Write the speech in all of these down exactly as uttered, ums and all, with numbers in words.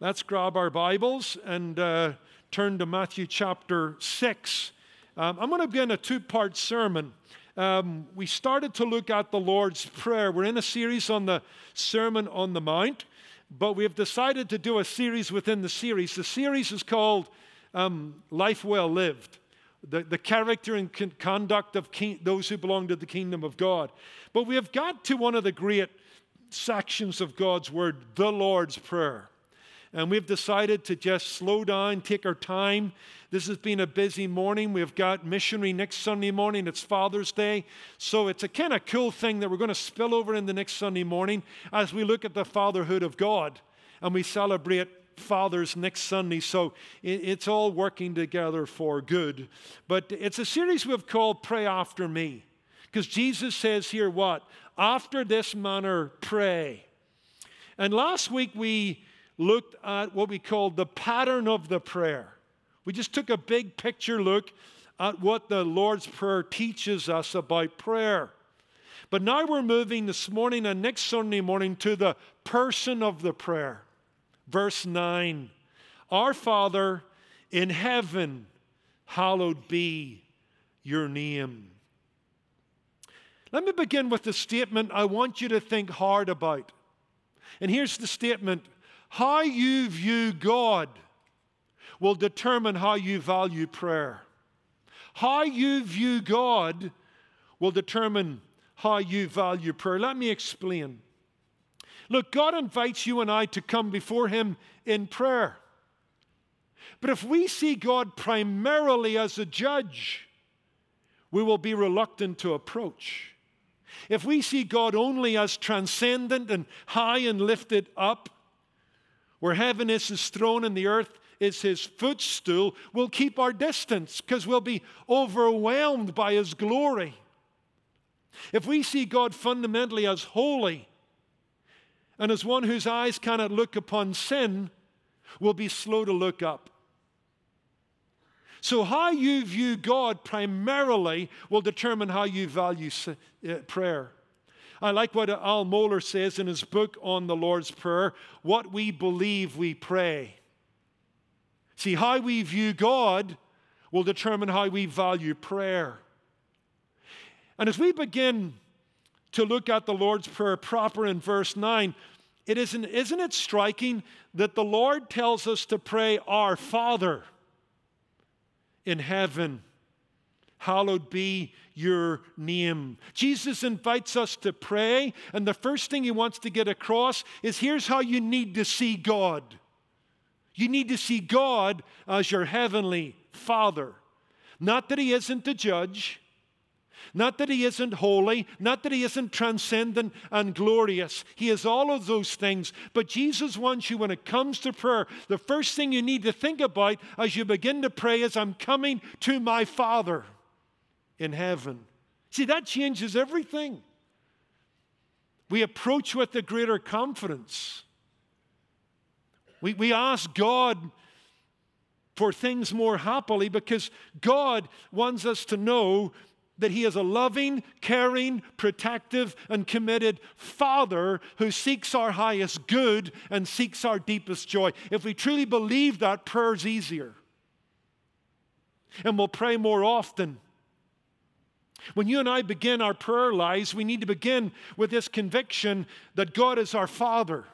Let's grab our Bibles and uh, turn to Matthew chapter six. Um, I'm going to begin a two-part sermon. Um, we started to look at the Lord's Prayer. We're in a series on the Sermon on the Mount, but we have decided to do a series within the series. The series is called um, Life Well Lived, the, the character and con- conduct of king- those who belong to the kingdom of God. But we have got to one of the great sections of God's Word, the Lord's Prayer. And we've decided to just slow down, take our time. This has been a busy morning. We've got missionary next Sunday morning. It's Father's Day. So it's a kind of cool thing that we're going to spill over in the next Sunday morning as we look at the fatherhood of God. And we celebrate fathers next Sunday. So it's all working together for good. But it's a series we've called Pray After Me. Because Jesus says here what? After this manner, pray. And last week we looked at what we called the pattern of the prayer. We just took a big picture look at what the Lord's Prayer teaches us about prayer. But now we're moving this morning and next Sunday morning to the person of the prayer. Verse nine, Our Father in heaven, hallowed be your name. Let me begin with a statement I want you to think hard about. And here's the statement. How you view God will determine how you value prayer. How you view God will determine how you value prayer. Let me explain. Look, God invites you and I to come before Him in prayer. But if we see God primarily as a judge, we will be reluctant to approach. If we see God only as transcendent and high and lifted up, where heaven is His throne and the earth is His footstool, we'll keep our distance because we'll be overwhelmed by His glory. If we see God fundamentally as holy and as one whose eyes cannot look upon sin, we'll be slow to look up. So how you view God primarily will determine how you value prayer. I like what Al Mohler says in his book on the Lord's Prayer, what we believe we pray. See, how we view God will determine how we value prayer. And as we begin to look at the Lord's Prayer proper in verse nine, it isn't, isn't it striking that the Lord tells us to pray, Our Father in heaven, hallowed be your name. Jesus invites us to pray, and the first thing He wants to get across is here's how you need to see God. You need to see God as your heavenly Father. Not that He isn't the judge, not that He isn't holy, not that He isn't transcendent and glorious. He is all of those things. But Jesus wants you, when it comes to prayer, the first thing you need to think about as you begin to pray is, I'm coming to my Father in heaven. See, that changes everything. We approach with a greater confidence. We, we ask God for things more happily because God wants us to know that He is a loving, caring, protective, and committed Father who seeks our highest good and seeks our deepest joy. If we truly believe that, prayer's easier. And we'll pray more often. When you and I begin our prayer lives, we need to begin with this conviction that God is our Father.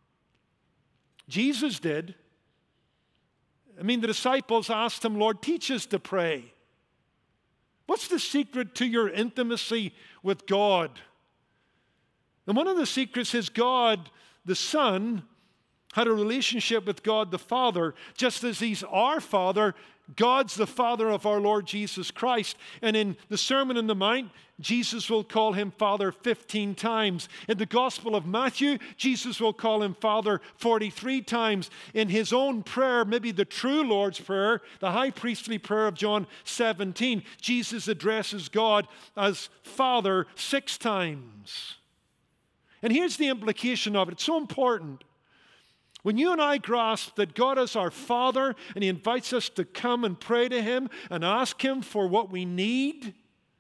Jesus did. I mean, the disciples asked Him, Lord, teach us to pray. What's the secret to your intimacy with God? And one of the secrets is God, the Son, had a relationship with God the Father, just as He's our Father. God's the Father of our Lord Jesus Christ. And in the Sermon on the Mount, Jesus will call Him Father fifteen times. In the Gospel of Matthew, Jesus will call Him Father forty-three times. In His own prayer, maybe the true Lord's Prayer, the high priestly prayer of John seventeen, Jesus addresses God as Father six times. And here's the implication of it. It's so important. When you and I grasp that God is our Father and He invites us to come and pray to Him and ask Him for what we need,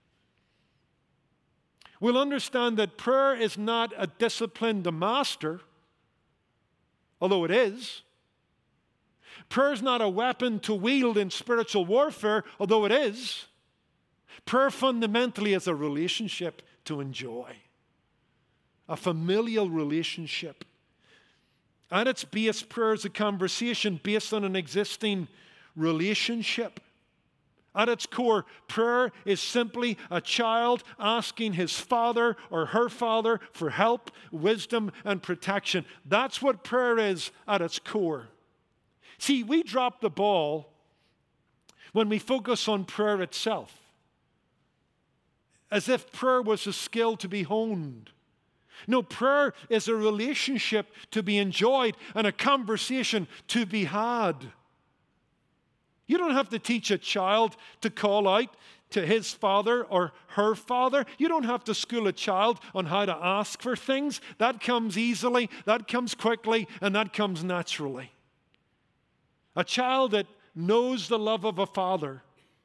we'll understand that prayer is not a discipline to master, although it is. Prayer is not a weapon to wield in spiritual warfare, although it is. Prayer fundamentally is a relationship to enjoy, a familial relationship. At its base, prayer is a conversation based on an existing relationship. At its core, prayer is simply a child asking his father or her father for help, wisdom, and protection. That's what prayer is at its core. See, we drop the ball when we focus on prayer itself, as if prayer was a skill to be honed. No, prayer is a relationship to be enjoyed and a conversation to be had. You don't have to teach a child to call out to his father or her father. You don't have to school a child on how to ask for things. That comes easily, that comes quickly, and that comes naturally. A child that knows the love of a father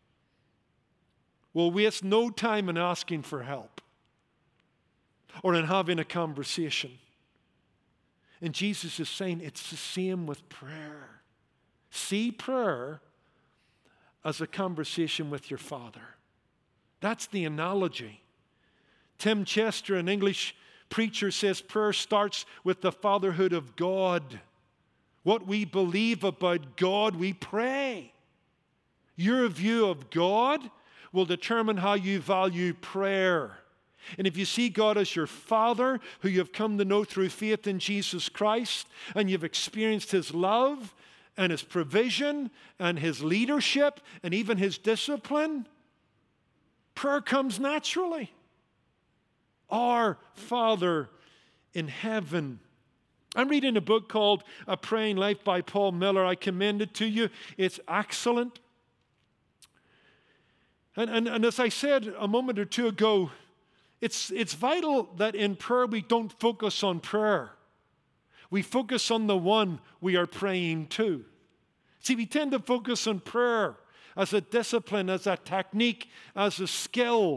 will waste no time in asking for help or in having a conversation. And Jesus is saying it's the same with prayer. See prayer as a conversation with your Father. That's the analogy. Tim Chester, an English preacher, says prayer starts with the fatherhood of God. What we believe about God, we pray. Your view of God will determine how you value prayer. And if you see God as your Father, who you've come to know through faith in Jesus Christ, and you've experienced His love and His provision and His leadership and even His discipline, prayer comes naturally. Our Father in heaven. I'm reading a book called A Praying Life by Paul Miller. I commend it to you. It's excellent. And, and, and as I said a moment or two ago, it's, it's vital that in prayer we don't focus on prayer. We focus on the one we are praying to. See, we tend to focus on prayer as a discipline, as a technique, as a skill.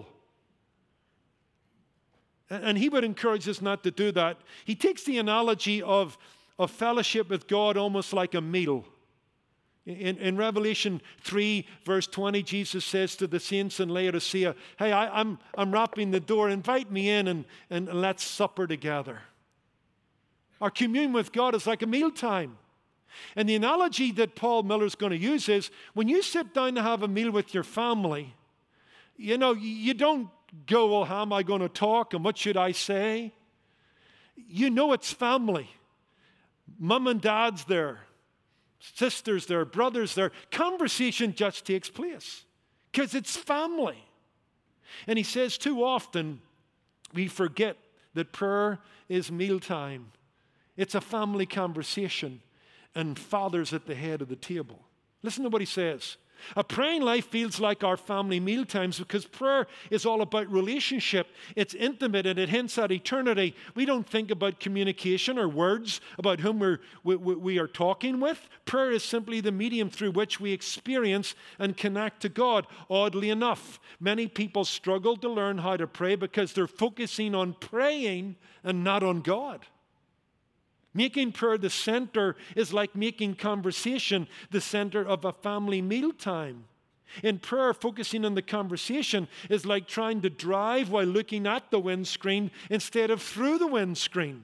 And he would encourage us not to do that. He takes the analogy of, of fellowship with God almost like a meal. In, in Revelation three, verse twenty, Jesus says to the saints in Laodicea, hey, I, I'm, I'm rapping the door. Invite me in and, and let's supper together. Our communion with God is like a mealtime. And the analogy that Paul Miller's going to use is when you sit down to have a meal with your family, you know, you don't go, well, how am I going to talk and what should I say? You know it's family. Mom and dad's there. Sisters there. Brothers there. Conversation just takes place because it's family. And he says too often we forget that prayer is mealtime. It's a family conversation and Father's at the head of the table. Listen to what he says. A praying life feels like our family mealtimes because prayer is all about relationship. It's intimate and it hints at eternity. We don't think about communication or words about whom we're, we, we are talking with. Prayer is simply the medium through which we experience and connect to God. Oddly enough, many people struggle to learn how to pray because they're focusing on praying and not on God. Making prayer the center is like making conversation the center of a family mealtime. In prayer, focusing on the conversation is like trying to drive while looking at the windscreen instead of through the windscreen.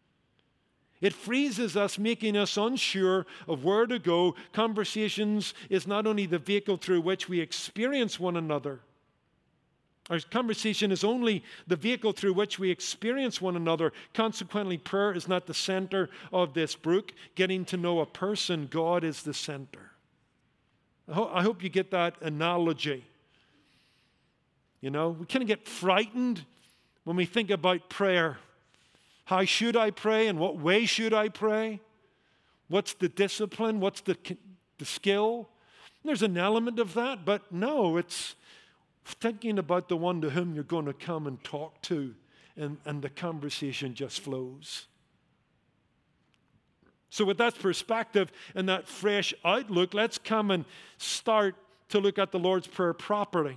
It freezes us, making us unsure of where to go. Conversations is not only the vehicle through which we experience one another. Our conversation is only the vehicle through which we experience one another. Consequently, prayer is not the center of this book. Getting to know a person, God is the center. I, ho- I hope you get that analogy. You know, we kind of get frightened when we think about prayer. How should I pray and what way should I pray? What's the discipline? What's the, the skill? There's an element of that, but no, it's thinking about the one to whom you're going to come and talk to, and, and the conversation just flows. So with that perspective and that fresh outlook, let's come and start to look at the Lord's Prayer properly.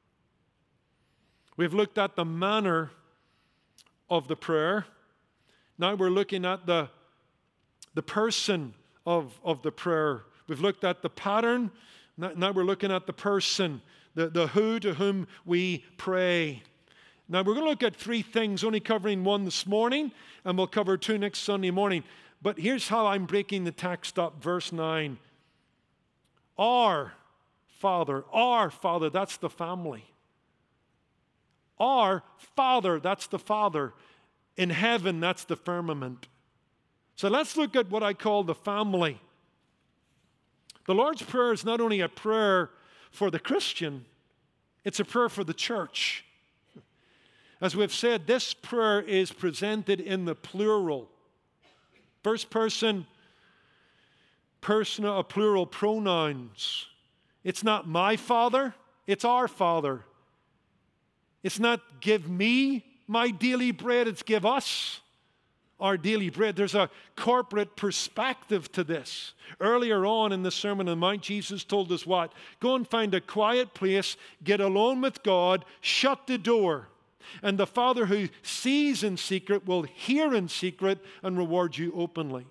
We've looked at the manner of the prayer. Now we're looking at the, the person of, of the prayer We've looked at the pattern. Now we're looking at the person, the, the who to whom we pray. Now we're going to look at three things, only covering one this morning, and we'll cover two next Sunday morning. But here's how I'm breaking the text up, verse nine. Our Father, our Father, that's the family. Our Father, that's the Father. In heaven, that's the firmament. So let's look at what I call the family. The Lord's Prayer is not only a prayer for the Christian, it's a prayer for the church. As we've said, this prayer is presented in the plural. First person, personal, plural pronouns. It's not my Father, it's our Father. It's not give me my daily bread, it's give us our daily bread. There's a corporate perspective to this. Earlier on in the Sermon on the Mount, Jesus told us what? Go and find a quiet place, get alone with God, shut the door, and the Father who sees in secret will hear in secret and reward you openly.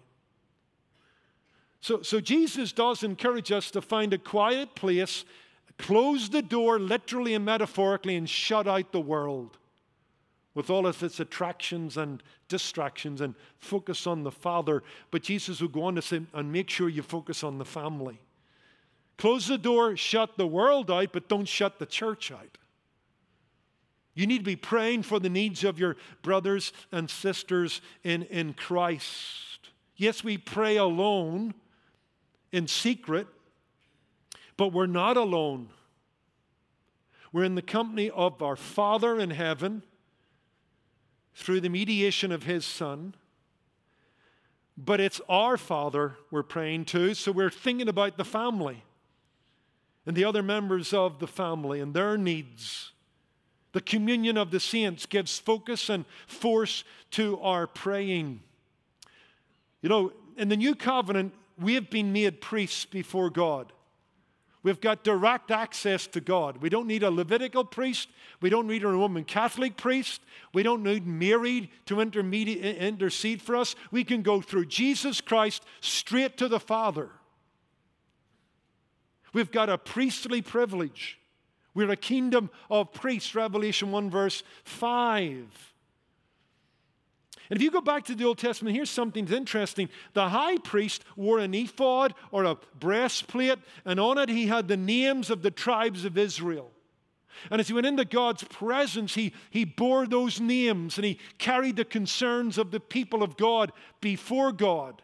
So, so Jesus does encourage us to find a quiet place, close the door literally and metaphorically, and shut out the world with all of its attractions and distractions, and focus on the Father. But Jesus will go on to say, and make sure you focus on the family. Close the door, shut the world out, but don't shut the church out. You need to be praying for the needs of your brothers and sisters in, in Christ. Yes, we pray alone in secret, but we're not alone. We're in the company of our Father in heaven through the mediation of His Son. But it's our Father we're praying to, so we're thinking about the family and the other members of the family and their needs. The communion of the saints gives focus and force to our praying. You know, in the new covenant, we have been made priests before God. We've got direct access to God. We don't need a Levitical priest. We don't need a Roman Catholic priest. We don't need Mary to intercede for us. We can go through Jesus Christ straight to the Father. We've got a priestly privilege. We're a kingdom of priests, Revelation one verse five. And if you go back to the Old Testament, here's something that's interesting. The high priest wore an ephod or a breastplate, and on it he had the names of the tribes of Israel. And as he went into God's presence, he, he bore those names, and he carried the concerns of the people of God before God.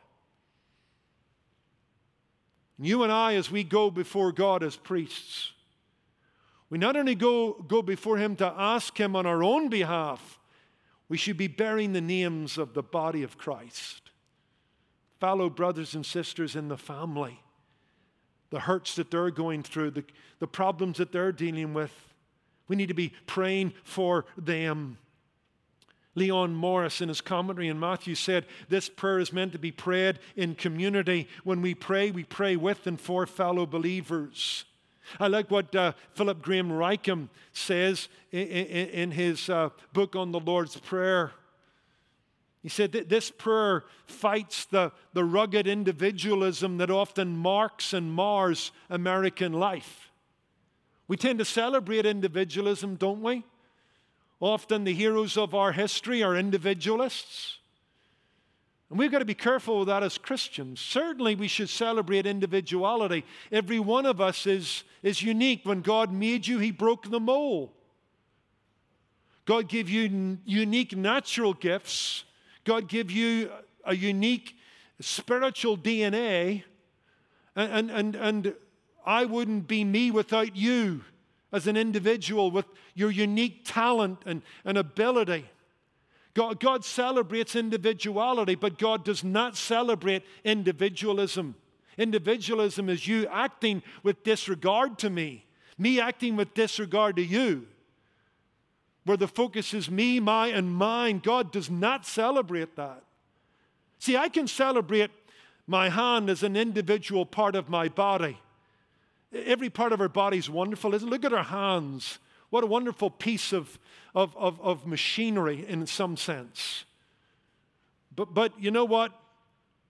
And you and I, as we go before God as priests, we not only go, go before Him to ask Him on our own behalf, we should be bearing the names of the body of Christ. Fellow brothers and sisters in the family, the hurts that they're going through, the, the problems that they're dealing with. We need to be praying for them. Leon Morris, in his commentary in Matthew, said this prayer is meant to be prayed in community. When we pray, we pray with and for fellow believers. I like what uh, Philip Graham Rickham says in, in, in his uh, book on the Lord's Prayer. He said that this prayer fights the, the rugged individualism that often marks and mars American life. We tend to celebrate individualism, don't we? Often the heroes of our history are individualists. And we've got to be careful with that as Christians. Certainly we should celebrate individuality. Every one of us is, is unique. When God made you, He broke the mold. God gave you n- unique natural gifts. God gave you a unique spiritual D N A. And, and, and, and I wouldn't be me without you as an individual with your unique talent and, and ability. God, God celebrates individuality, but God does not celebrate individualism. Individualism is you acting with disregard to me, me acting with disregard to you, where the focus is me, my, and mine. God does not celebrate that. See, I can celebrate my hand as an individual part of my body. Every part of our body is wonderful, isn't it? Look at our hands. What a wonderful piece of, of, of, of machinery in some sense. But, but you know what?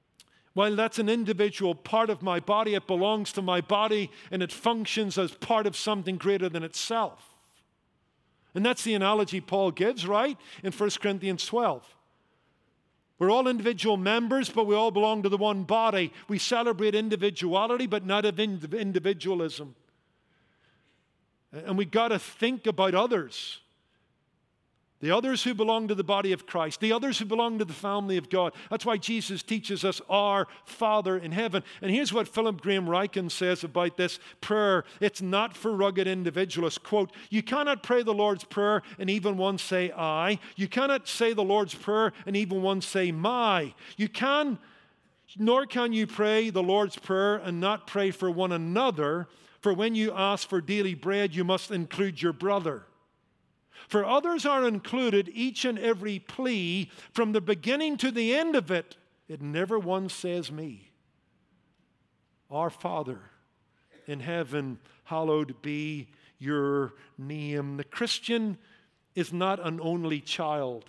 While that's an individual part of my body, it belongs to my body and it functions as part of something greater than itself. And that's the analogy Paul gives, right? In First Corinthians twelve. We're all individual members, but we all belong to the one body. We celebrate individuality, but not of individualism. And we've got to think about others. The others who belong to the body of Christ, the others who belong to the family of God. That's why Jesus teaches us our Father in heaven. And here's what Philip Graham Ryken says about this prayer. It's not for rugged individualists. Quote, you cannot pray the Lord's Prayer and even one say I. You cannot say the Lord's Prayer and even one say my. You can, nor can you pray the Lord's Prayer and not pray for one another. For when you ask for daily bread, you must include your brother. For others are included each and every plea from the beginning to the end of it. It never once says me. Our Father in heaven, hallowed be your name. The Christian is not an only child.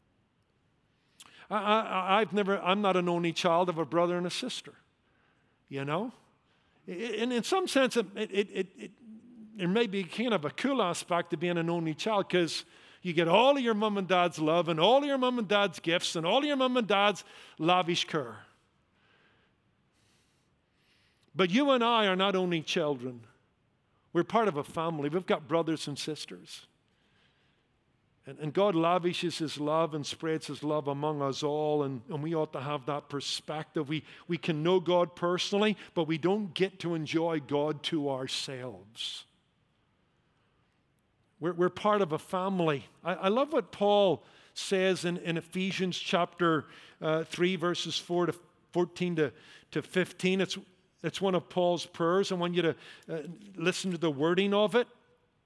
I, I, I've never, I'm not an only child of a brother and a sister. You know? And in some sense, it, it, it, it there may be kind of a cool aspect to being an only child because you get all of your mom and dad's love and all of your mom and dad's gifts and all of your mom and dad's lavish care. But you and I are not only children. We're part of a family. We've got brothers and sisters. And, and God lavishes His love and spreads His love among us all, and, and we ought to have that perspective. We, we can know God personally, but we don't get to enjoy God to ourselves. We're, we're part of a family. I, I love what Paul says in, in Ephesians chapter uh, three, verses four to fourteen to, to fifteen. It's, it's one of Paul's prayers. I want you to uh, listen to the wording of it,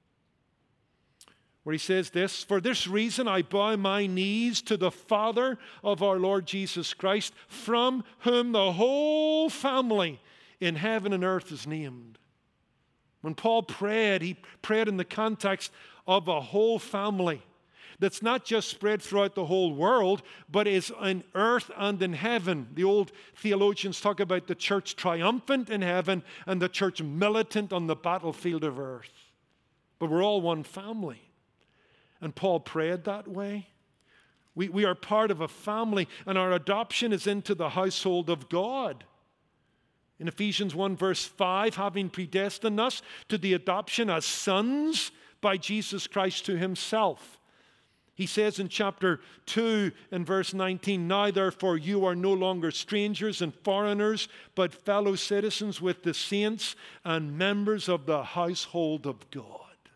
where he says this, for this reason I bow my knees to the Father of our Lord Jesus Christ, from whom the whole family in heaven and earth is named. When Paul prayed, he prayed in the context of a whole family that's not just spread throughout the whole world, but is on earth and in heaven. The old theologians talk about the church triumphant in heaven and the church militant on the battlefield of earth. But we're all one family. And Paul prayed that way. We, we are part of a family, and our adoption is into the household of God. In Ephesians one verse five, having predestined us to the adoption as sons by Jesus Christ to Himself. He says in chapter two and verse nineteen, now therefore you are no longer strangers and foreigners, but fellow citizens with the saints and members of the household of God.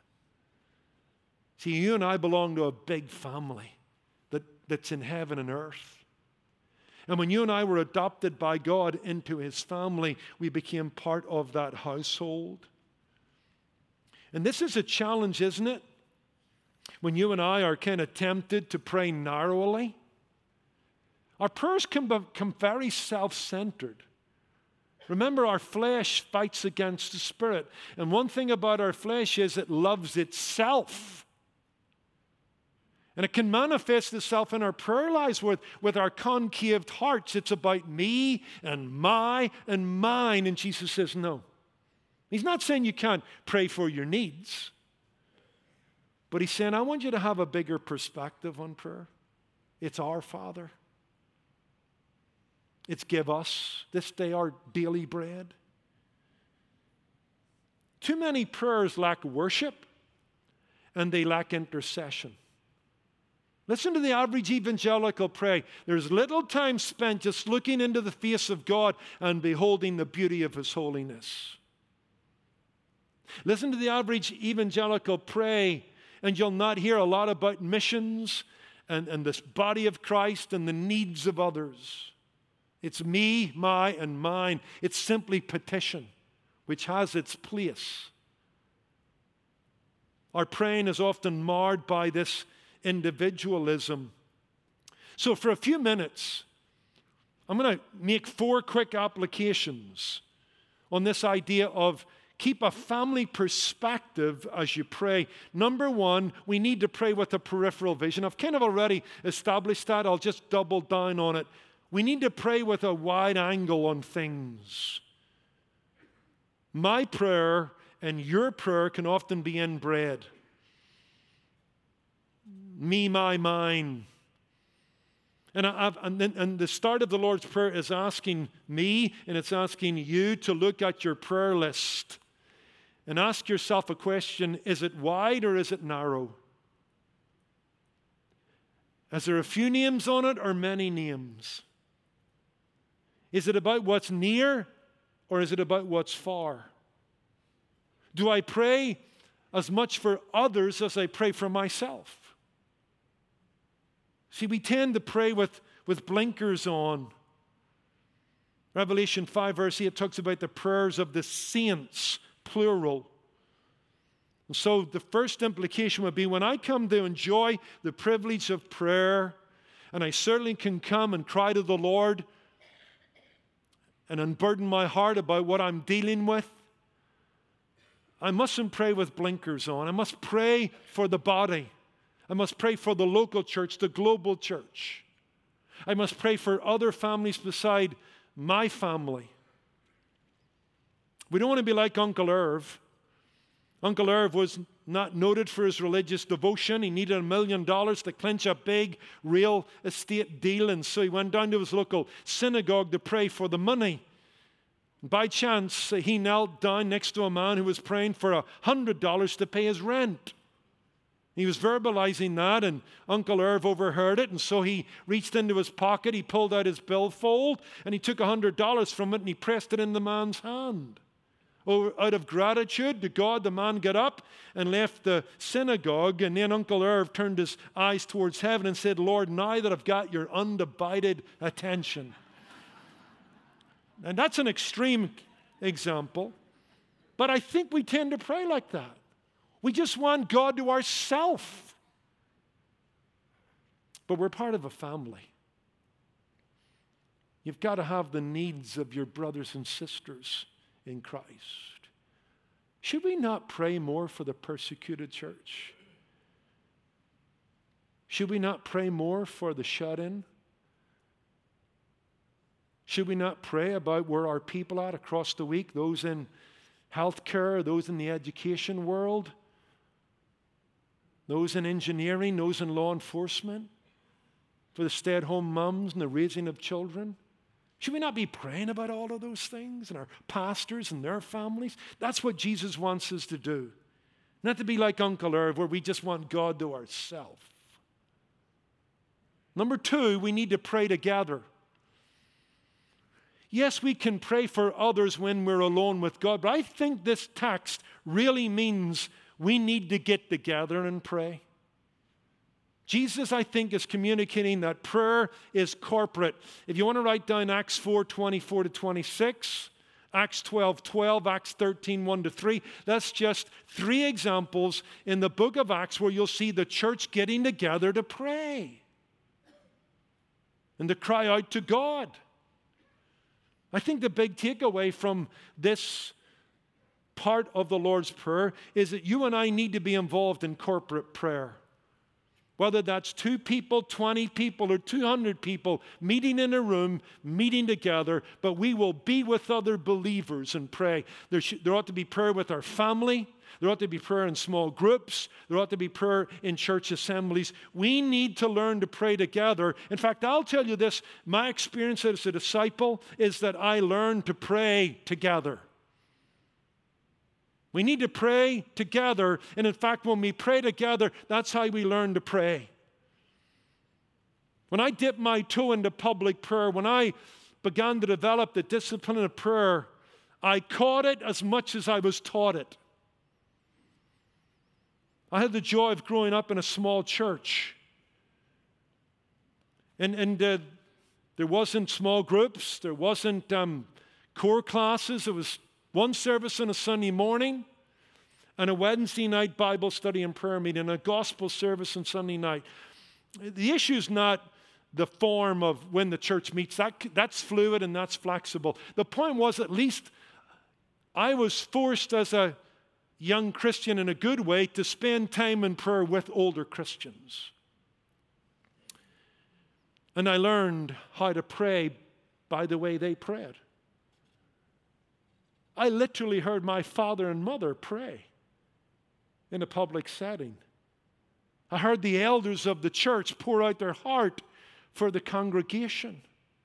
See, you and I belong to a big family that, that's in heaven and earth. And when you and I were adopted by God into His family, we became part of that household. And this is a challenge, isn't it? When you and I are kind of tempted to pray narrowly, our prayers can become very self-centered. Remember, our flesh fights against the Spirit. And one thing about our flesh is it loves itself. And it can manifest itself in our prayer lives with, with our concaved hearts. It's about me and my and mine. And Jesus says no. He's not saying you can't pray for your needs. But He's saying, I want you to have a bigger perspective on prayer. It's our Father. It's give us this day our daily bread. Too many prayers lack worship and they lack intercession. Listen to the average evangelical pray. There's little time spent just looking into the face of God and beholding the beauty of His holiness. Listen to the average evangelical pray, and you'll not hear a lot about missions and, and this body of Christ and the needs of others. It's me, my, and mine. It's simply petition, which has its place. Our praying is often marred by this individualism. So for a few minutes, I'm going to make four quick applications on this idea of keep a family perspective as you pray. Number one, we need to pray with a peripheral vision. I've kind of already established that. I'll just double down on it. We need to pray with a wide angle on things. My prayer and your prayer can often be inbred. Me, my, mine. And, I've, and, then, and the start of the Lord's Prayer is asking me and it's asking you to look at your prayer list and ask yourself a question: is it wide or is it narrow? Is there a few names on it or many names? Is it about what's near or is it about what's far? Do I pray as much for others as I pray for myself? See, we tend to pray with, with blinkers on. Revelation five, verse eight talks about the prayers of the saints, plural. And so the first implication would be, when I come to enjoy the privilege of prayer, and I certainly can come and cry to the Lord and unburden my heart about what I'm dealing with, I mustn't pray with blinkers on. I must pray for the body. I must pray for the local church, the global church. I must pray for other families beside my family. We don't want to be like Uncle Irv. Uncle Irv was not noted for his religious devotion. He needed a million dollars to clinch a big real estate deal, and so he went down to his local synagogue to pray for the money. By chance, he knelt down next to a man who was praying for a hundred dollars to pay his rent. He was verbalizing that, and Uncle Irv overheard it, and so he reached into his pocket, he pulled out his billfold, and he took a hundred dollars from it, and he pressed it in the man's hand. Oh, out of gratitude to God, the man got up and left the synagogue, and then Uncle Irv turned his eyes towards heaven and said, Lord, now that I've got your undivided attention. And that's an extreme example, but I think we tend to pray like that. We just want God to ourselves. But we're part of a family. You've got to have the needs of your brothers and sisters in Christ. Should we not pray more for the persecuted church? Should we not pray more for the shut-in? Should we not pray about where our people are across the week, those in healthcare, those in the education world, those in engineering, those in law enforcement, for the stay-at-home moms and the raising of children? Should we not be praying about all of those things and our pastors and their families? That's what Jesus wants us to do. Not to be like Uncle Irv, where we just want God to ourselves. Number two, we need to pray together. Yes, we can pray for others when we're alone with God, but I think this text really means we need to get together and pray. Jesus, I think, is communicating that prayer is corporate. If you want to write down Acts four, twenty-four to twenty-six, Acts twelve, twelve, Acts thirteen, one to three, that's just three examples in the book of Acts where you'll see the church getting together to pray and to cry out to God. I think the big takeaway from this part of the Lord's Prayer is that you and I need to be involved in corporate prayer. Whether that's two people, twenty people, or two hundred people meeting in a room, meeting together, but we will be with other believers and pray. There, should, there ought to be prayer with our family. There ought to be prayer in small groups. There ought to be prayer in church assemblies. We need to learn to pray together. In fact, I'll tell you this, my experience as a disciple is that I learned to pray together. We need to pray together, and in fact, when we pray together, that's how we learn to pray. When I dipped my toe into public prayer, when I began to develop the discipline of prayer, I caught it as much as I was taught it. I had the joy of growing up in a small church. And, and uh, there wasn't small groups. There wasn't um, core classes. It was one service on a Sunday morning and a Wednesday night Bible study and prayer meeting and a gospel service on Sunday night. The issue is not the form of when the church meets. That, that's fluid and that's flexible. The point was, at least I was forced as a young Christian in a good way to spend time in prayer with older Christians. And I learned how to pray by the way they prayed. I literally heard my father and mother pray in a public setting. I heard the elders of the church pour out their heart for the congregation.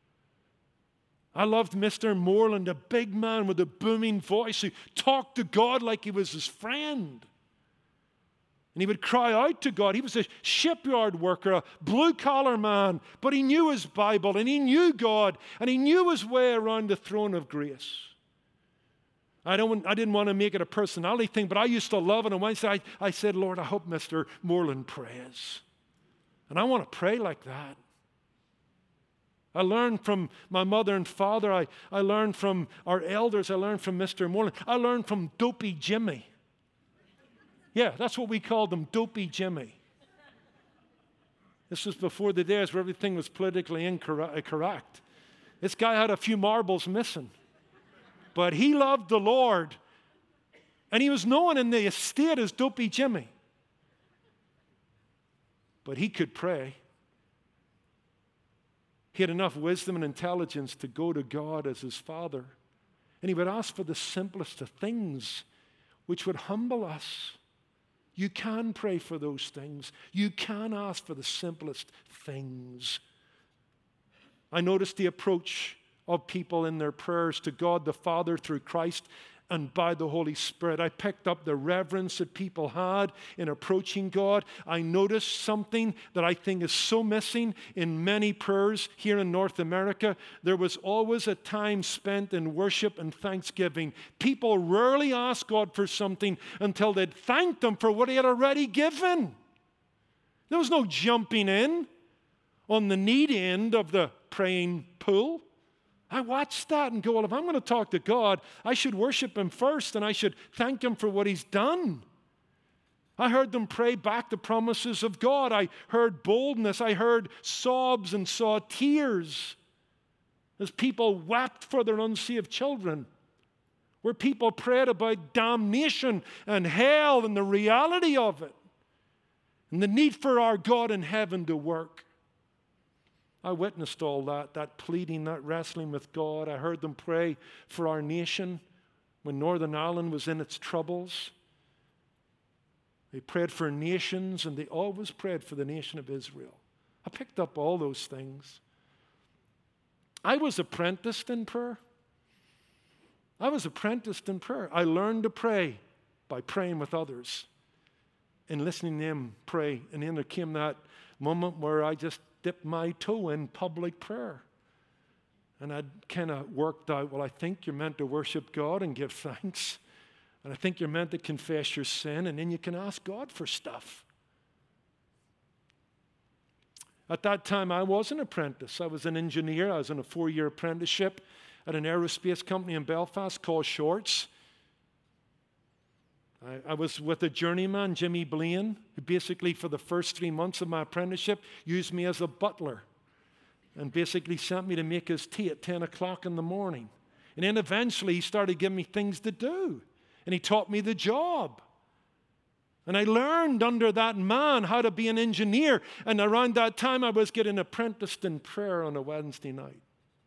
I loved Mister Moreland, a big man with a booming voice who talked to God like he was his friend. And he would cry out to God. He was a shipyard worker, a blue-collar man, but he knew his Bible, and he knew God, and he knew his way around the throne of grace. I, don't, I didn't want to make it a personality thing, but I used to love it. And once I, I said, Lord, I hope Mister Moreland prays. And I want to pray like that. I learned from my mother and father. I, I learned from our elders. I learned from Mister Moreland. I learned from Dopey Jimmy. Yeah, that's what we called him, Dopey Jimmy. This was before the days where everything was politically incorrect. This guy had a few marbles missing. But he loved the Lord. And he was known in the estate as Dopey Jimmy. But he could pray. He had enough wisdom and intelligence to go to God as his Father. And he would ask for the simplest of things, which would humble us. You can pray for those things. You can ask for the simplest things. I noticed the approach of people in their prayers to God the Father through Christ and by the Holy Spirit. I picked up the reverence that people had in approaching God. I noticed something that I think is so missing in many prayers here in North America. There was always a time spent in worship and thanksgiving. People rarely asked God for something until they'd thanked Him for what He had already given. There was no jumping in on the need end of the praying pool. I watched that and go, well, if I'm going to talk to God, I should worship Him first and I should thank Him for what He's done. I heard them pray back the promises of God. I heard boldness. I heard sobs and saw tears as people wept for their unsaved children. Where people prayed about damnation and hell and the reality of it. And the need for our God in heaven to work. I witnessed all that, that pleading, that wrestling with God. I heard them pray for our nation when Northern Ireland was in its troubles. They prayed for nations, and they always prayed for the nation of Israel. I picked up all those things. I was apprenticed in prayer. I was apprenticed in prayer. I learned to pray by praying with others and listening to them pray. And then there came that moment where I just dipped my toe in public prayer. And I'd kind of worked out, well, I think you're meant to worship God and give thanks. And I think you're meant to confess your sin, and then you can ask God for stuff. At that time, I was an apprentice. I was an engineer. I was in a four-year apprenticeship at an aerospace company in Belfast called Shorts. I, I was with a journeyman, Jimmy Blaine, who basically for the first three months of my apprenticeship used me as a butler and basically sent me to make his tea at ten o'clock in the morning. And then eventually he started giving me things to do. And he taught me the job. And I learned under that man how to be an engineer. And around that time I was getting apprenticed in prayer on a Wednesday night.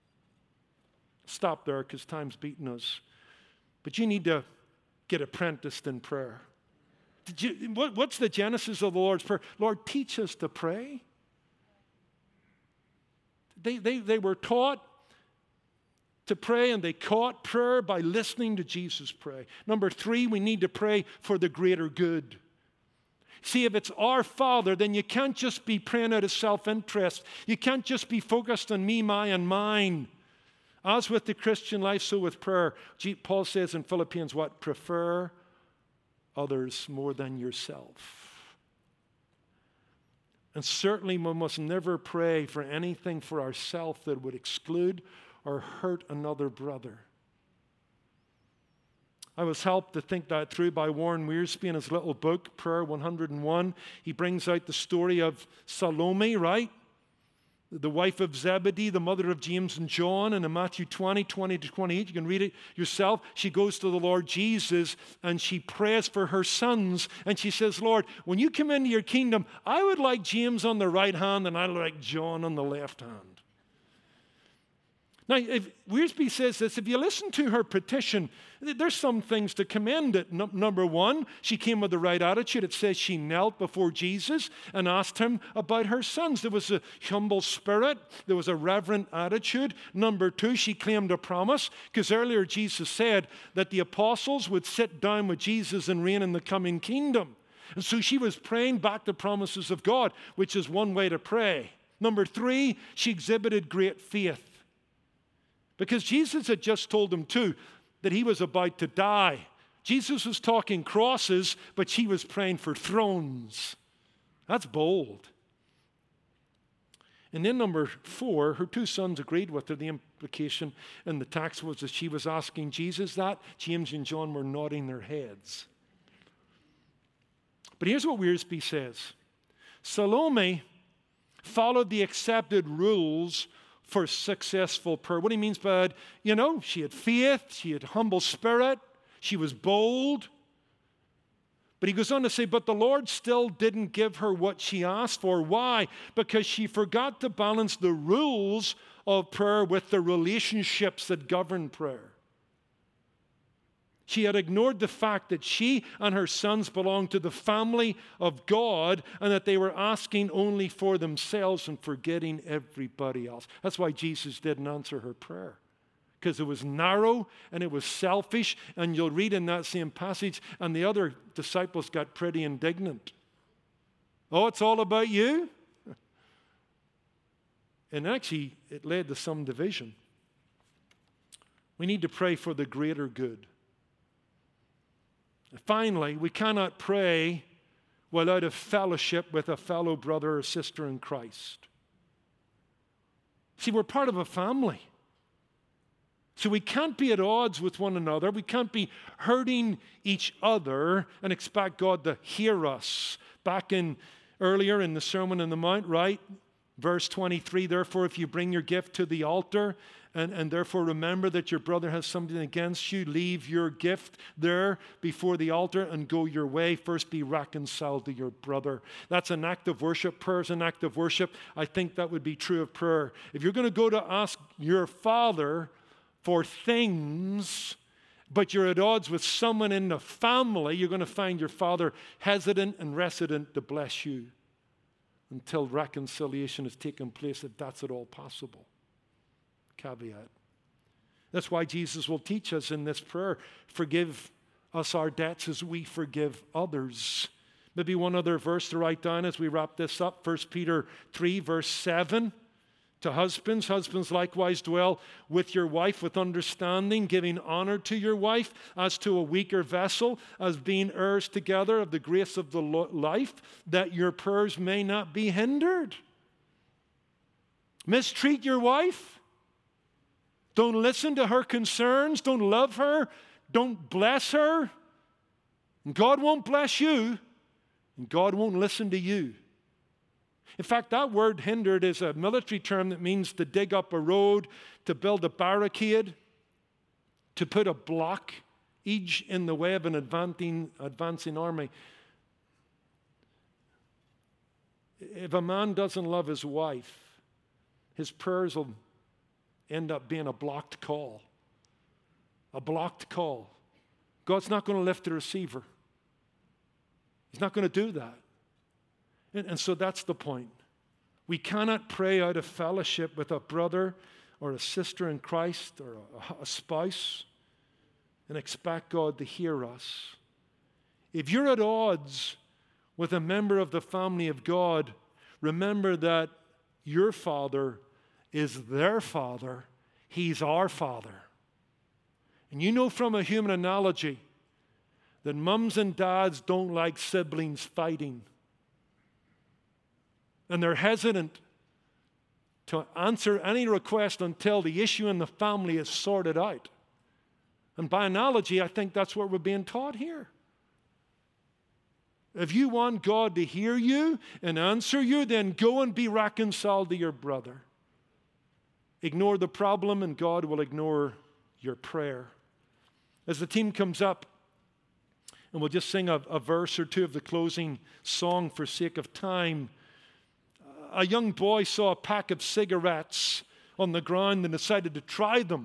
Stop there because time's beating us. But you need to get apprenticed in prayer. Did you, what, what's the genesis of the Lord's Prayer? Lord, teach us to pray. They, they, they were taught to pray, and they caught prayer by listening to Jesus pray. Number three, we need to pray for the greater good. See, if it's our Father, then you can't just be praying out of self-interest. You can't just be focused on me, my, and mine. As with the Christian life, so with prayer. Paul says in Philippians, what? Prefer others more than yourself. And certainly we must never pray for anything for ourselves that would exclude or hurt another brother. I was helped to think that through by Warren Wiersbe in his little book, Prayer one hundred and one. He brings out the story of Salome, right? the wife of Zebedee, the mother of James and John, and in Matthew twenty, twenty to twenty-eight, you can read it yourself. She goes to the Lord Jesus and she prays for her sons. And she says, Lord, when you come into your kingdom, I would like James on the right hand and I'd like John on the left hand. Now, if Wiersbe says this, if you listen to her petition, there's some things to commend it. No, number one, she came with the right attitude. It says she knelt before Jesus and asked him about her sons. There was a humble spirit. There was a reverent attitude. Number two, she claimed a promise, because earlier Jesus said that the apostles would sit down with Jesus and reign in the coming kingdom. And so she was praying back the promises of God, which is one way to pray. Number three, she exhibited great faith. Because Jesus had just told them, too, that he was about to die. Jesus was talking crosses, but she was praying for thrones. That's bold. And then number four, her two sons agreed with her. The implication in the text was that she was asking Jesus that. James and John were nodding their heads. But here's what Wiersbe says. Salome followed the accepted rules for successful prayer. What he means by that, you know, she had faith, she had humble spirit, she was bold. But he goes on to say, but the Lord still didn't give her what she asked for. Why? Because she forgot to balance the rules of prayer with the relationships that govern prayer. She had ignored the fact that she and her sons belonged to the family of God and that they were asking only for themselves and forgetting everybody else. That's why Jesus didn't answer her prayer, because it was narrow and it was selfish. And you'll read in that same passage, and the other disciples got pretty indignant. Oh, it's all about you? And actually, it led to some division. We need to pray for the greater good. Finally, we cannot pray without a fellowship with a fellow brother or sister in Christ. See, we're part of a family. So we can't be at odds with one another. We can't be hurting each other and expect God to hear us. Back in earlier in the Sermon on the Mount, right? Verse twenty-three, therefore, if you bring your gift to the altar, And, and therefore remember that your brother has something against you, leave your gift there before the altar and go your way. First be reconciled to your brother. That's an act of worship. Prayer is an act of worship. I think that would be true of prayer. If you're going to go to ask your Father for things, but you're at odds with someone in the family, you're going to find your Father hesitant and reticent to bless you until reconciliation has taken place, if that's at all possible. Caveat. That's why Jesus will teach us in this prayer, forgive us our debts as we forgive others. Maybe one other verse to write down as we wrap this up. First Peter three, verse seven. To husbands, husbands likewise dwell with your wife with understanding, giving honor to your wife as to a weaker vessel, as being heirs together of the grace of the life, that your prayers may not be hindered. Mistreat your wife? Don't listen to her concerns. Don't love her. Don't bless her. And God won't bless you. And God won't listen to you. In fact, that word hindered is a military term that means to dig up a road, to build a barricade, to put a blockage in the way of an advancing, advancing army. If a man doesn't love his wife, his prayers will end up being a blocked call. A blocked call. God's not going to lift the receiver. He's not going to do that. And, and so that's the point. We cannot pray out of fellowship with a brother or a sister in Christ or a, a spouse and expect God to hear us. If you're at odds with a member of the family of God, remember that your Father is their Father. He's our Father. And you know from a human analogy that mums and dads don't like siblings fighting. And they're hesitant to answer any request until the issue in the family is sorted out. And by analogy, I think that's what we're being taught here. If you want God to hear you and answer you, then go and be reconciled to your brother. Ignore the problem and God will ignore your prayer. As the team comes up, and we'll just sing a, a verse or two of the closing song for sake of time. A young boy saw a pack of cigarettes on the ground and decided to try them.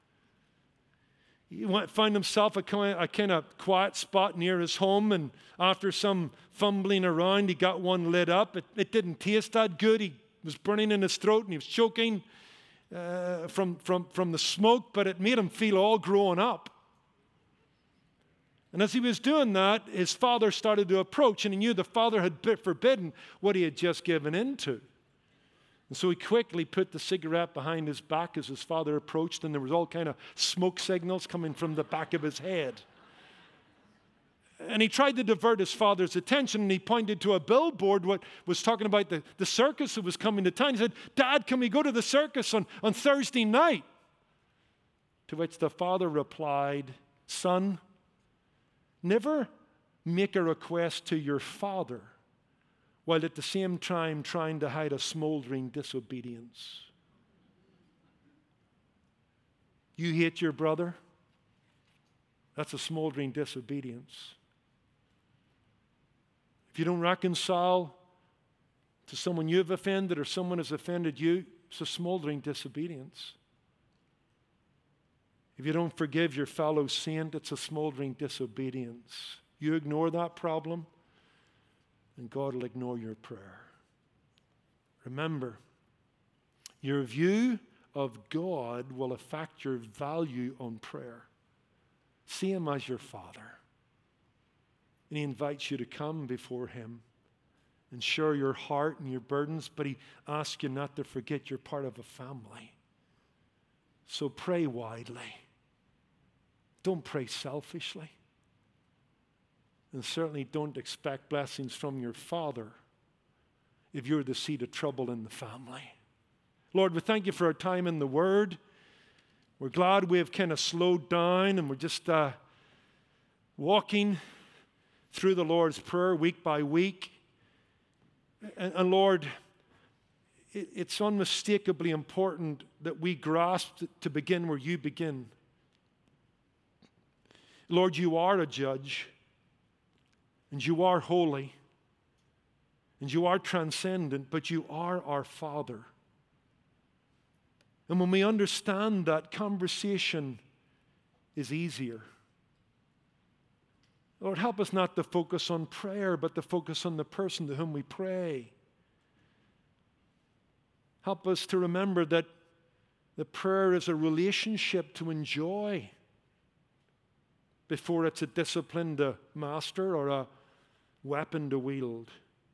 He went, found himself a kind, a kind of quiet spot near his home, and after some fumbling around, he got one lit up. It, it didn't taste that good. He was burning in his throat and he was choking uh, from, from, from the smoke, but it made him feel all grown up. And as he was doing that, his father started to approach, and he knew the father had forbidden what he had just given into. And so he quickly put the cigarette behind his back as his father approached, and there was all kind of smoke signals coming from the back of his head. And he tried to divert his father's attention, and he pointed to a billboard what was talking about the, the circus that was coming to town. He said, "Dad, can we go to the circus on, on Thursday night?" To which the father replied, "Son, never make a request to your father while at the same time trying to hide a smoldering disobedience." You hate your brother? That's a smoldering disobedience. If you don't reconcile to someone you've offended or someone has offended you, it's a smoldering disobedience. If you don't forgive your fellow saint, it's a smoldering disobedience. You ignore that problem, and God will ignore your prayer. Remember, your view of God will affect your value on prayer. See Him as your Father. And He invites you to come before Him and share your heart and your burdens, but He asks you not to forget you're part of a family. So pray widely. Don't pray selfishly. And certainly don't expect blessings from your Father if you're the seed of trouble in the family. Lord, we thank you for our time in the Word. We're glad we have kind of slowed down and we're just uh, walking through the Lord's Prayer week by week. And, and Lord, it, it's unmistakably important that we grasp to begin where you begin. Lord, you are a judge, and you are holy, and you are transcendent, but you are our Father. And when we understand that, conversation is easier. Lord, help us not to focus on prayer, but to focus on the person to whom we pray. Help us to remember that the prayer is a relationship to enjoy before it's a discipline to master or a weapon to wield.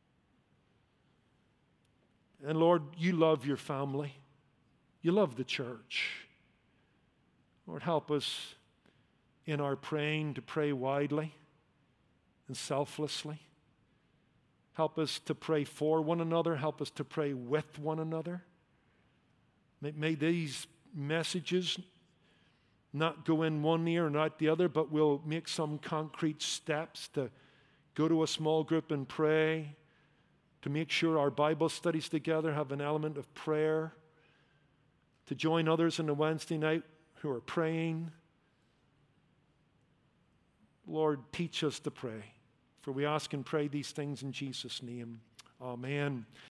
And Lord, you love your family. You love the church. Lord, help us in our praying to pray widely and selflessly. Help us to pray for one another. Help us to pray with one another. May, may these messages not go in one ear and out the other, but we'll make some concrete steps to go to a small group and pray, to make sure our Bible studies together have an element of prayer, to join others on a Wednesday night who are praying. Lord, teach us to pray, for we ask and pray these things in Jesus' name. Amen.